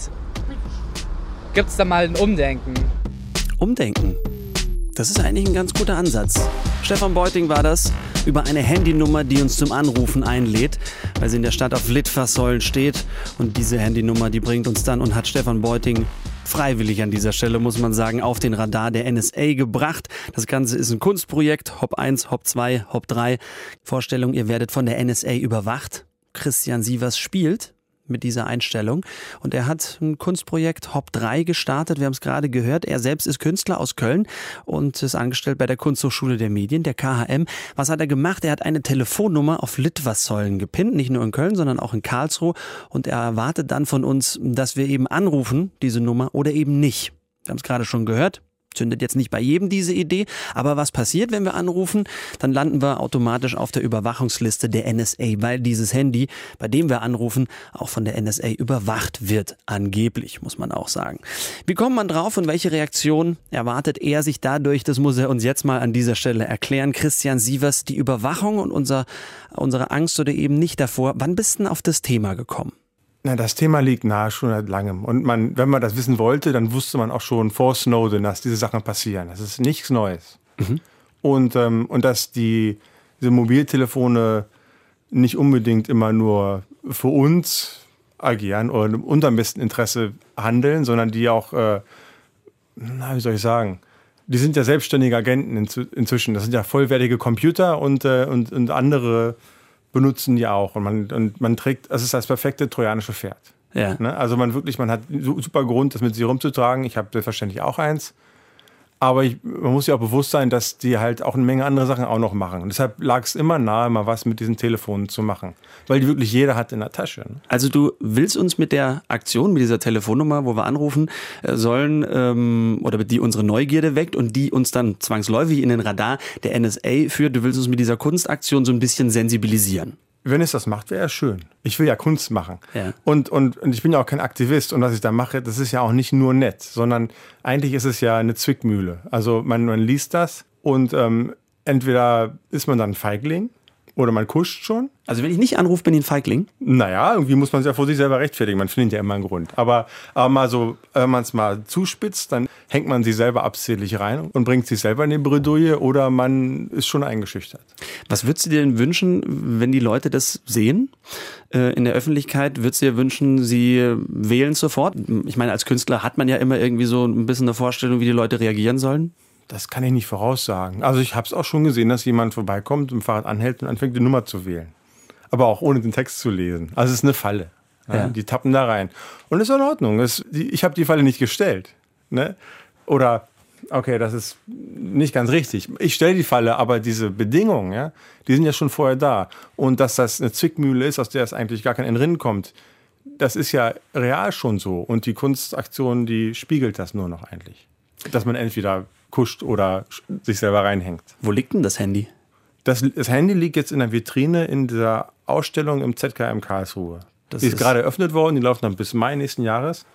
gibt es da mal ein Umdenken. Umdenken? Das ist eigentlich ein ganz guter Ansatz. Stefan Beuting war das, über eine Handynummer, die uns zum Anrufen einlädt, weil sie in der Stadt auf Litfaßsäulen steht. Und diese Handynummer, die bringt uns dann und hat Stefan Beuting freiwillig an dieser Stelle, muss man sagen, auf den Radar der N S A gebracht. Das Ganze ist ein Kunstprojekt, Hop eins, Hop zwei, Hop drei. Vorstellung, ihr werdet von der N S A überwacht. Christian Sievers spielt mit dieser Einstellung. Und er hat ein Kunstprojekt Hop drei gestartet. Wir haben es gerade gehört. Er selbst ist Künstler aus Köln und ist angestellt bei der Kunsthochschule der Medien, der K H M. Was hat er gemacht? Er hat eine Telefonnummer auf Litfaßsäulen gepinnt, nicht nur in Köln, sondern auch in Karlsruhe. Und er erwartet dann von uns, dass wir eben anrufen, diese Nummer, oder eben nicht. Wir haben es gerade schon gehört. Zündet jetzt nicht bei jedem diese Idee, aber was passiert, wenn wir anrufen? Dann landen wir automatisch auf der Überwachungsliste der N S A, weil dieses Handy, bei dem wir anrufen, auch von der N S A überwacht wird. Angeblich, muss man auch sagen. Wie kommt man drauf und welche Reaktion erwartet er sich dadurch? Das muss er uns jetzt mal an dieser Stelle erklären. Christian Sievers, die Überwachung und unser, unsere Angst oder eben nicht davor. Wann bist du denn auf das Thema gekommen? Na, das Thema liegt nahe schon seit langem. Und man, wenn man das wissen wollte, dann wusste man auch schon vor Snowden, dass diese Sachen passieren. Das ist nichts Neues. Mhm. Und, ähm, und dass die, diese Mobiltelefone nicht unbedingt immer nur für uns agieren oder in unserem besten Interesse handeln, sondern die auch, äh, na, wie soll ich sagen, die sind ja selbstständige Agenten inzwischen. Das sind ja vollwertige Computer und, äh, und, und andere benutzen die auch. Und man, und man trägt, das ist das perfekte trojanische Pferd. Ja. Ne? Also man wirklich, man hat super Grund, das mit sich rumzutragen. Ich habe selbstverständlich auch eins. Aber ich, man muss sich auch bewusst sein, dass die halt auch eine Menge andere Sachen auch noch machen. Und deshalb lag es immer nahe, mal was mit diesen Telefonen zu machen. Weil die wirklich jeder hat in der Tasche. Ne? Also du willst uns mit der Aktion, mit dieser Telefonnummer, wo wir anrufen sollen, ähm, oder die unsere Neugierde weckt und die uns dann zwangsläufig in den Radar der N S A führt, du willst uns mit dieser Kunstaktion so ein bisschen sensibilisieren. Wenn es das macht, wäre es schön. Ich will ja Kunst machen. Ja. Und, und, und ich bin ja auch kein Aktivist. Und was ich da mache, das ist ja auch nicht nur nett, sondern eigentlich ist es ja eine Zwickmühle. Also man, man liest das und ähm, entweder ist man dann ein Feigling oder man kuscht schon. Also wenn ich nicht anrufe, bin ich ein Feigling? Naja, irgendwie muss man sich ja vor sich selber rechtfertigen. Man findet ja immer einen Grund. Aber, aber mal so, wenn man es mal zuspitzt, dann hängt man sich selber absichtlich rein und bringt sich selber in die Bredouille oder man ist schon eingeschüchtert. Was würdest du dir denn wünschen, wenn die Leute das sehen äh, in der Öffentlichkeit? Würdest du dir wünschen, sie wählen sofort? Ich meine, als Künstler hat man ja immer irgendwie so ein bisschen eine Vorstellung, wie die Leute reagieren sollen. Das kann ich nicht voraussagen. Also ich habe es auch schon gesehen, dass jemand vorbeikommt, mit dem Fahrrad anhält und anfängt, die Nummer zu wählen. Aber auch ohne den Text zu lesen. Also es ist eine Falle. Ja. Die tappen da rein. Und ist in Ordnung. Es, die, ich habe die Falle nicht gestellt. Ne? Oder, okay, das ist nicht ganz richtig. Ich stelle die Falle, aber diese Bedingungen, ja, die sind ja schon vorher da. Und dass das eine Zwickmühle ist, aus der es eigentlich gar kein Entrinnen kommt, das ist ja real schon so. Und die Kunstaktion, die spiegelt das nur noch eigentlich. Dass man entweder kuscht oder sich selber reinhängt. Wo liegt denn das Handy? Das, das Handy liegt jetzt in der Vitrine in dieser Ausstellung im Z K M Karlsruhe. Das die ist, ist gerade eröffnet worden, die läuft dann bis Mai nächsten Jahres.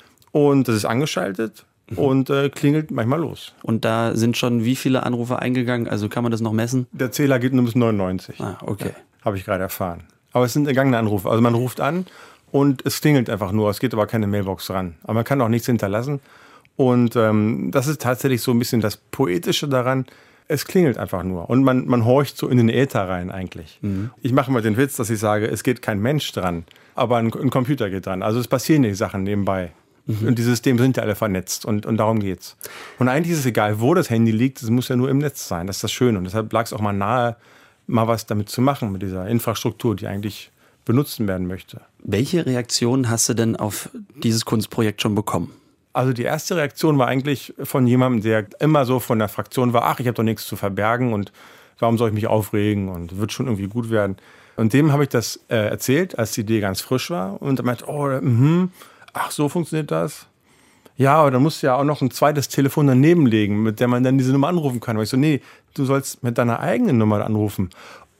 Und das ist angeschaltet mhm. und äh, klingelt manchmal los. Und da sind schon wie viele Anrufe eingegangen? Also kann man das noch messen? Der Zähler geht nur bis neunundneunzig. Ah, okay. Ja, habe ich gerade erfahren. Aber es sind ergangene Anrufe. Also man ruft an und es klingelt einfach nur. Es geht aber keine Mailbox ran. Aber man kann auch nichts hinterlassen. Und ähm, das ist tatsächlich so ein bisschen das Poetische daran. Es klingelt einfach nur. Und man, man horcht so in den Äther rein eigentlich. Mhm. Ich mache mal den Witz, dass ich sage, es geht kein Mensch dran, aber ein, ein Computer geht dran. Also es passieren die Sachen nebenbei. Mhm. Und die Systeme sind ja alle vernetzt und, und darum geht's. Und eigentlich ist es egal, wo das Handy liegt, es muss ja nur im Netz sein. Das ist das Schöne. Und deshalb lag es auch mal nahe, mal was damit zu machen, mit dieser Infrastruktur, die eigentlich benutzt werden möchte. Welche Reaktion hast du denn auf dieses Kunstprojekt schon bekommen? Also die erste Reaktion war eigentlich von jemandem, der immer so von der Fraktion war, ach, ich habe doch nichts zu verbergen und warum soll ich mich aufregen und wird schon irgendwie gut werden. Und dem habe ich das äh, erzählt, als die Idee ganz frisch war und er meinte, oh, mh, ach, so funktioniert das? Ja, aber dann musst du ja auch noch ein zweites Telefon daneben legen, mit der man dann diese Nummer anrufen kann. Und ich so, nee, du sollst mit deiner eigenen Nummer anrufen.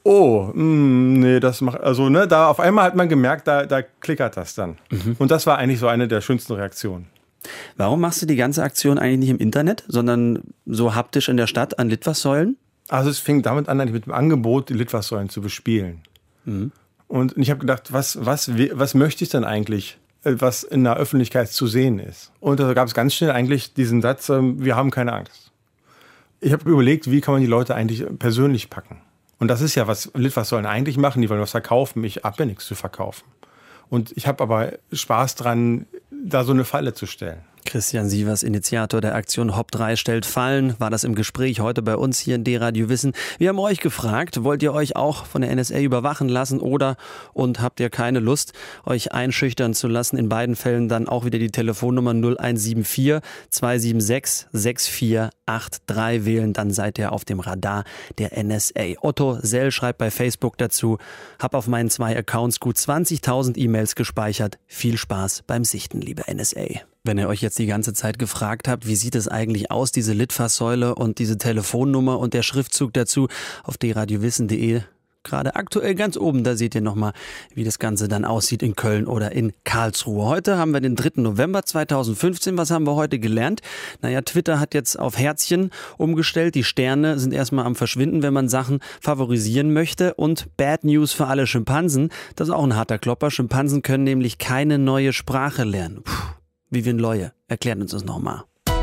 oh, mh, nee, das macht, also ne, da auf einmal hat man gemerkt, da, da klickert das dann. Mhm. Und das war eigentlich so eine der schönsten Reaktionen. Warum machst du die ganze Aktion eigentlich nicht im Internet, sondern so haptisch in der Stadt an Litfaßsäulen? Also es fing damit an, mit dem Angebot, die Litfaßsäulen zu bespielen. Mhm. Und ich habe gedacht, was, was, was möchte ich denn eigentlich, was in der Öffentlichkeit zu sehen ist? Und da gab es ganz schnell eigentlich diesen Satz, wir haben keine Angst. Ich habe überlegt, wie kann man die Leute eigentlich persönlich packen? Und das ist ja, was Litfaßsäulen eigentlich machen, die wollen was verkaufen. Ich habe ja nichts zu verkaufen. Und ich habe aber Spaß dran, da so eine Falle zu stellen. Christian Sievers, Initiator der Aktion Hop drei stellt Fallen, war das im Gespräch heute bei uns hier in D-Radio Wissen. Wir haben euch gefragt, wollt ihr euch auch von der N S A überwachen lassen oder und habt ihr keine Lust, euch einschüchtern zu lassen? In beiden Fällen dann auch wieder die Telefonnummer null eins sieben vier zwei sieben sechs sechs vier acht drei wählen, dann seid ihr auf dem Radar der N S A. Otto Sell schreibt bei Facebook dazu, hab auf meinen zwei Accounts gut zwanzigtausend E-Mails gespeichert. Viel Spaß beim Sichten, liebe N S A. Wenn ihr euch jetzt die ganze Zeit gefragt habt, wie sieht es eigentlich aus, diese Litfaßsäule und diese Telefonnummer und der Schriftzug dazu auf d radio wissen punkt de, gerade aktuell ganz oben, da seht ihr nochmal, wie das Ganze dann aussieht in Köln oder in Karlsruhe. Heute haben wir den dritten November zweitausendfünfzehn. Was haben wir heute gelernt? Naja, Twitter hat jetzt auf Herzchen umgestellt. Die Sterne sind erstmal am Verschwinden, wenn man Sachen favorisieren möchte. Und Bad News für alle Schimpansen. Das ist auch ein harter Klopper. Schimpansen können nämlich keine neue Sprache lernen. Puh. Vivian Leue erklärt uns das nochmal.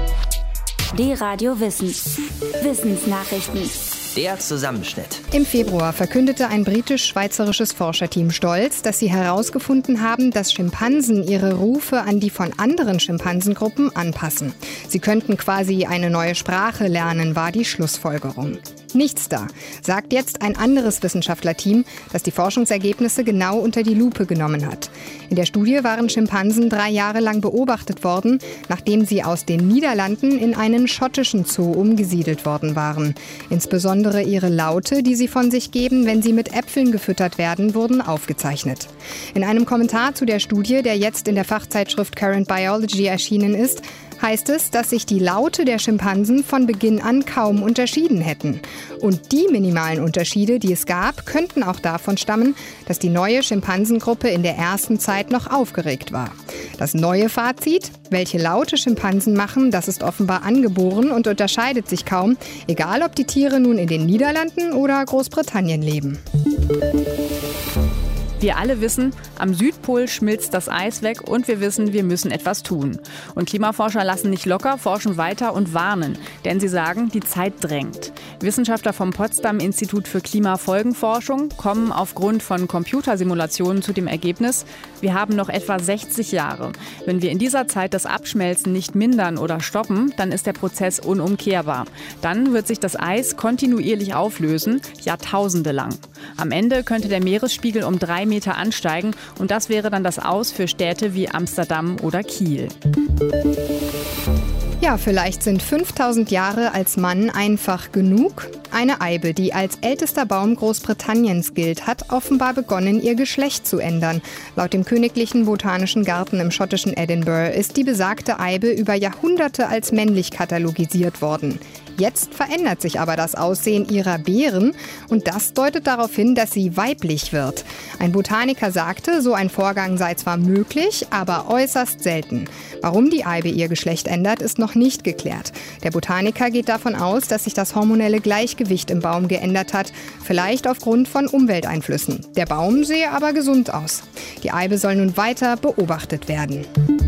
D-Radio Wissen. Wissensnachrichten. Der Zusammenschnitt. Im Februar verkündete ein britisch-schweizerisches Forscherteam stolz, dass sie herausgefunden haben, dass Schimpansen ihre Rufe an die von anderen Schimpansengruppen anpassen. Sie könnten quasi eine neue Sprache lernen, war die Schlussfolgerung. Nichts da, sagt jetzt ein anderes Wissenschaftlerteam, das die Forschungsergebnisse genau unter die Lupe genommen hat. In der Studie waren Schimpansen drei Jahre lang beobachtet worden, nachdem sie aus den Niederlanden in einen schottischen Zoo umgesiedelt worden waren. Insbesondere ihre Laute, die sie von sich geben, wenn sie mit Äpfeln gefüttert werden, wurden aufgezeichnet. In einem Kommentar zu der Studie, der jetzt in der Fachzeitschrift Current Biology erschienen ist, heißt es, dass sich die Laute der Schimpansen von Beginn an kaum unterschieden hätten. Und die minimalen Unterschiede, die es gab, könnten auch davon stammen, dass die neue Schimpansengruppe in der ersten Zeit noch aufgeregt war. Das neue Fazit: Welche Laute Schimpansen machen, das ist offenbar angeboren und unterscheidet sich kaum, egal ob die Tiere nun in den Niederlanden oder Großbritannien leben. Wir alle wissen, am Südpol schmilzt das Eis weg und wir wissen, wir müssen etwas tun. Und Klimaforscher lassen nicht locker, forschen weiter und warnen. Denn sie sagen, die Zeit drängt. Wissenschaftler vom Potsdam Institut für Klimafolgenforschung kommen aufgrund von Computersimulationen zu dem Ergebnis, wir haben noch etwa sechzig Jahre. Wenn wir in dieser Zeit das Abschmelzen nicht mindern oder stoppen, dann ist der Prozess unumkehrbar. Dann wird sich das Eis kontinuierlich auflösen, Jahrtausende lang. Am Ende könnte der Meeresspiegel um drei Meter ansteigen und das wäre dann das Aus für Städte wie Amsterdam oder Kiel. Ja, vielleicht sind fünftausend Jahre als Mann einfach genug. Eine Eibe, die als ältester Baum Großbritanniens gilt, hat offenbar begonnen, ihr Geschlecht zu ändern. Laut dem Königlichen Botanischen Garten im schottischen Edinburgh ist die besagte Eibe über Jahrhunderte als männlich katalogisiert worden. Jetzt verändert sich aber das Aussehen ihrer Beeren und das deutet darauf hin, dass sie weiblich wird. Ein Botaniker sagte, so ein Vorgang sei zwar möglich, aber äußerst selten. Warum die Eibe ihr Geschlecht ändert, ist noch nicht geklärt. Der Botaniker geht davon aus, dass sich das hormonelle Gleichgewicht im Baum geändert hat, vielleicht aufgrund von Umwelteinflüssen. Der Baum sehe aber gesund aus. Die Eibe soll nun weiter beobachtet werden.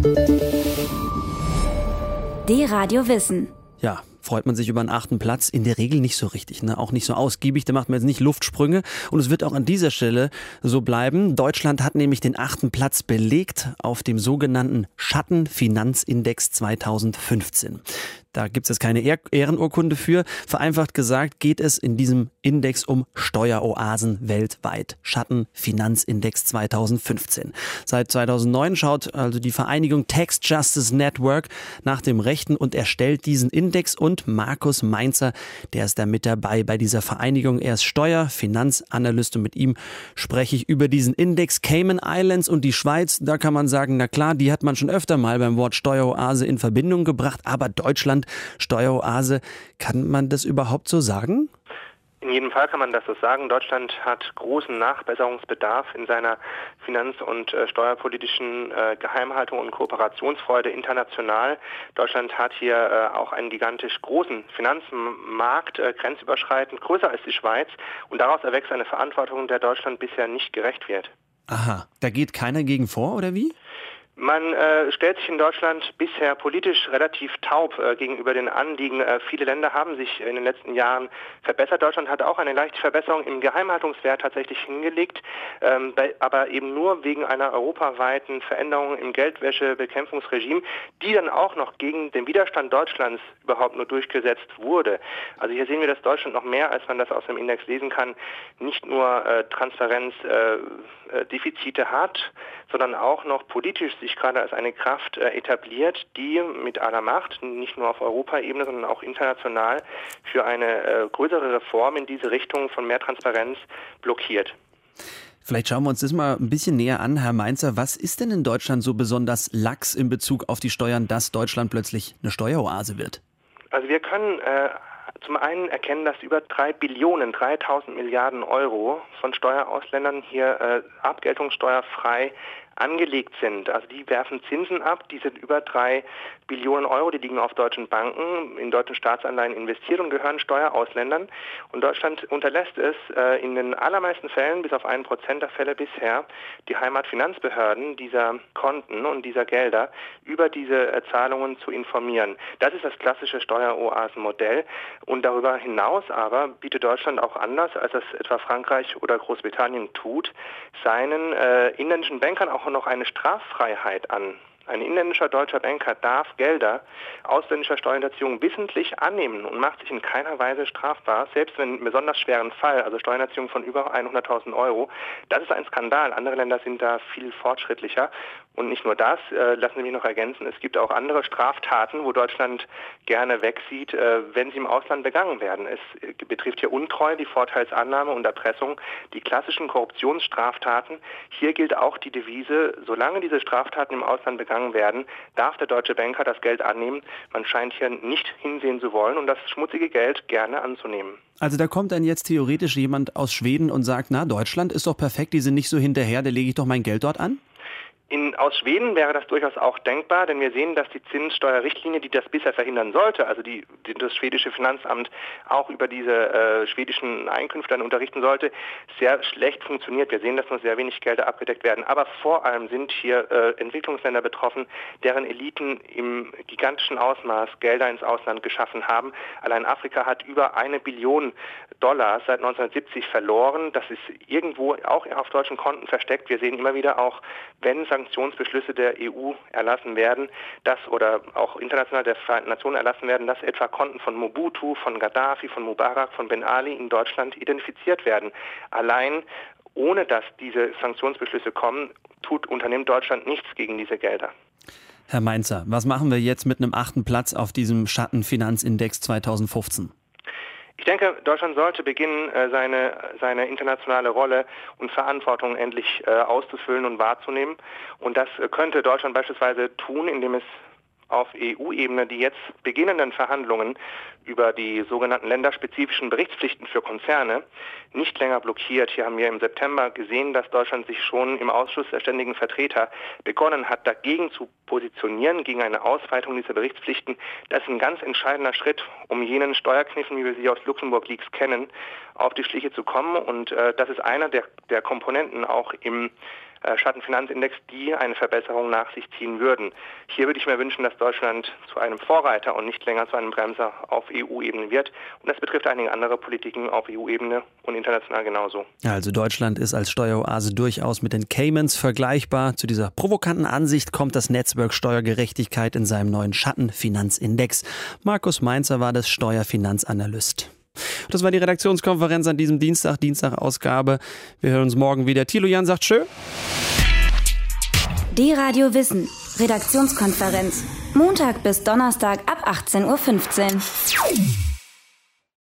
D-Radio Wissen. Ja, freut man sich über einen achten Platz? In der Regel nicht so richtig, ne? Auch nicht so ausgiebig, da macht man jetzt nicht Luftsprünge. Und es wird auch an dieser Stelle so bleiben. Deutschland hat nämlich den achten Platz belegt auf dem sogenannten Schattenfinanzindex zweitausendfünfzehn. Da gibt es jetzt keine Ehrenurkunde für. Vereinfacht gesagt geht es in diesem Index um Steueroasen weltweit. Schattenfinanzindex zweitausendfünfzehn. Seit zweitausendneun schaut also die Vereinigung Tax Justice Network nach dem Rechten und erstellt diesen Index. Und Markus Mainzer, der ist da mit dabei bei dieser Vereinigung. Er ist Steuer-, Finanzanalyst und mit ihm spreche ich über diesen Index. Cayman Islands und die Schweiz, da kann man sagen, na klar, die hat man schon öfter mal beim Wort Steueroase in Verbindung gebracht. Aber Deutschland, Steueroase, kann man das überhaupt so sagen? In jedem Fall kann man das so sagen. Deutschland hat großen Nachbesserungsbedarf in seiner finanz- und äh, steuerpolitischen äh, Geheimhaltung und Kooperationsfreude international. Deutschland hat hier äh, auch einen gigantisch großen Finanzmarkt, äh, grenzüberschreitend, größer als die Schweiz. Und daraus erwächst eine Verantwortung, der Deutschland bisher nicht gerecht wird. Aha, da geht keiner gegen vor, oder wie? Man äh, stellt sich in Deutschland bisher politisch relativ taub äh, gegenüber den Anliegen. Äh, viele Länder haben sich in den letzten Jahren verbessert. Deutschland hat auch eine leichte Verbesserung im Geheimhaltungswert tatsächlich hingelegt, ähm, bei, aber eben nur wegen einer europaweiten Veränderung im Geldwäschebekämpfungsregime, die dann auch noch gegen den Widerstand Deutschlands überhaupt nur durchgesetzt wurde. Also hier sehen wir, dass Deutschland noch mehr, als man das aus dem Index lesen kann, nicht nur äh, Transparenzdefizite äh, hat, sondern auch noch politisch sich gerade als eine Kraft äh, etabliert, die mit aller Macht, nicht nur auf Europaebene, sondern auch international, für eine äh, größere Reform in diese Richtung von mehr Transparenz blockiert. Vielleicht schauen wir uns das mal ein bisschen näher an, Herr Mainzer. Was ist denn in Deutschland so besonders lax in Bezug auf die Steuern, dass Deutschland plötzlich eine Steueroase wird? Also wir können äh, zum einen erkennen, dass über drei Billionen, dreitausend Milliarden Euro von Steuerausländern hier äh, abgeltungssteuerfrei angelegt sind. Also die werfen Zinsen ab, diese über drei Billionen Euro, die liegen auf deutschen Banken, in deutschen Staatsanleihen investiert und gehören Steuerausländern. Und Deutschland unterlässt es äh, in den allermeisten Fällen, bis auf ein Prozent der Fälle bisher, die Heimatfinanzbehörden dieser Konten und dieser Gelder über diese äh, Zahlungen zu informieren. Das ist das klassische Steueroasenmodell. Und darüber hinaus aber bietet Deutschland auch anders, als es etwa Frankreich oder Großbritannien tut, seinen äh, inländischen Bankern auch noch eine Straffreiheit an. Ein inländischer deutscher Banker darf Gelder ausländischer Steuerhinterziehung wissentlich annehmen und macht sich in keiner Weise strafbar, selbst wenn in einem besonders schweren Fall, also Steuerhinterziehung von über hunderttausend Euro. Das ist ein Skandal. Andere Länder sind da viel fortschrittlicher. Und nicht nur das, äh, lassen Sie mich noch ergänzen, es gibt auch andere Straftaten, wo Deutschland gerne wegsieht, äh, wenn sie im Ausland begangen werden. Es äh, betrifft hier Untreue, die Vorteilsannahme und Erpressung, die klassischen Korruptionsstraftaten. Hier gilt auch die Devise, solange diese Straftaten im Ausland begangen werden, darf der deutsche Banker das Geld annehmen. Man scheint hier nicht hinsehen zu wollen und das schmutzige Geld gerne anzunehmen. Also da kommt dann jetzt theoretisch jemand aus Schweden und sagt, na, Deutschland ist doch perfekt, die sind nicht so hinterher, da lege ich doch mein Geld dort an? In, aus Schweden wäre das durchaus auch denkbar, denn wir sehen, dass die Zinssteuerrichtlinie, die das bisher verhindern sollte, also die, die das schwedische Finanzamt auch über diese äh, schwedischen Einkünfte dann unterrichten sollte, sehr schlecht funktioniert. Wir sehen, dass nur sehr wenig Gelder abgedeckt werden. Aber vor allem sind hier äh, Entwicklungsländer betroffen, deren Eliten im gigantischen Ausmaß Gelder ins Ausland geschaffen haben. Allein Afrika hat über eine Billion Dollar seit neunzehnhundertsiebzig verloren. Das ist irgendwo auch auf deutschen Konten versteckt. Wir sehen immer wieder auch, wenn Sanktionsbeschlüsse der E U erlassen werden, dass oder auch international der Vereinten Nationen erlassen werden, dass etwa Konten von Mobutu, von Gaddafi, von Mubarak, von Ben Ali in Deutschland identifiziert werden. Allein ohne dass diese Sanktionsbeschlüsse kommen, tut Unternehmen Deutschland nichts gegen diese Gelder. Herr Mainzer, was machen wir jetzt mit einem achten Platz auf diesem Schattenfinanzindex zweitausendfünfzehn? Ich denke, Deutschland sollte beginnen, seine, seine internationale Rolle und Verantwortung endlich äh, auszufüllen und wahrzunehmen. Und das könnte Deutschland beispielsweise tun, indem es auf E U-Ebene die jetzt beginnenden Verhandlungen über die sogenannten länderspezifischen Berichtspflichten für Konzerne nicht länger blockiert. Hier haben wir im September gesehen, dass Deutschland sich schon im Ausschuss der ständigen Vertreter begonnen hat, dagegen zu positionieren, gegen eine Ausweitung dieser Berichtspflichten. Das ist ein ganz entscheidender Schritt, um jenen Steuerkniffen, wie wir sie aus Luxemburg-Leaks kennen, auf die Schliche zu kommen. Und äh, das ist einer der, der Komponenten auch im Schattenfinanzindex, die eine Verbesserung nach sich ziehen würden. Hier würde ich mir wünschen, dass Deutschland zu einem Vorreiter und nicht länger zu einem Bremser auf E U-Ebene wird. Und das betrifft einige andere Politiken auf E U-Ebene und international genauso. Also Deutschland ist als Steueroase durchaus mit den Caymans vergleichbar. Zu dieser provokanten Ansicht kommt das Netzwerk Steuergerechtigkeit in seinem neuen Schattenfinanzindex. Markus Mainzer war das Steuerfinanzanalyst. Das war die Redaktionskonferenz an diesem Dienstag, Dienstag-Ausgabe. Wir hören uns morgen wieder. Thilo Jan sagt tschö. D-Radio Wissen, Redaktionskonferenz. Montag bis Donnerstag ab achtzehn Uhr fünfzehn.